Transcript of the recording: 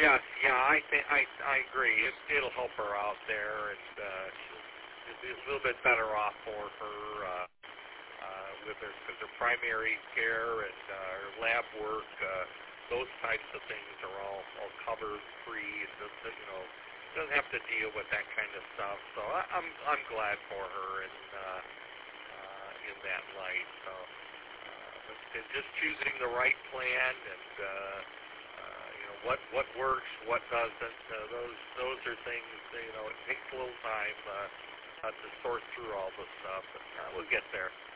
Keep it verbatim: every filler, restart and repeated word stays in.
Yes, yeah, I think I I agree. It, it'll help her out there, and uh, she'll be a little bit better off for her uh, uh, with her because her primary care and uh, her lab work, uh, those types of things are all all covered free. And doesn't, you know, doesn't have to deal with that kind of stuff. So I, I'm I'm glad for her in uh, uh, in that light. So uh, but and just choosing the right plan and. Uh, Uh, you know what what works, what doesn't. Uh, those those are things. You know, it takes a little time uh, uh, to sort through all the stuff, but uh, we'll get there.